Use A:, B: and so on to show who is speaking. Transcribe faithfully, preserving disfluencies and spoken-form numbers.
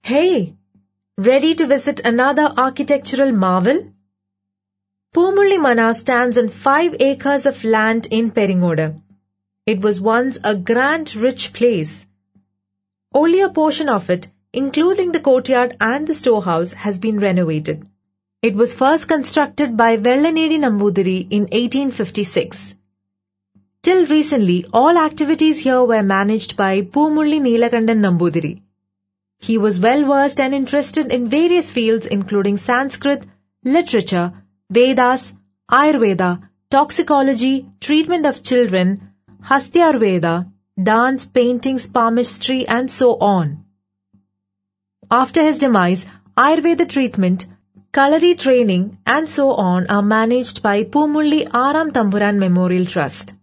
A: Hey, ready to visit another architectural marvel? Pumulli Mana stands on five acres of land in Peringoda. It was once a grand, rich place. Only a portion of it, including the courtyard and the storehouse, has been renovated. It was first constructed by Vellanedi Nambudiri in eighteen fifty-six. Till recently, all activities here were managed by Pumulli Neelakandan Nambudiri. He was well versed and interested in various fields including Sanskrit, literature, Vedas, Ayurveda, toxicology, treatment of children, Hastyayurveda, dance, paintings, palmistry, and so on. After his demise, Ayurveda treatment, Kalari training, and so on are managed by Pumulli Aram Tamburan Memorial Trust.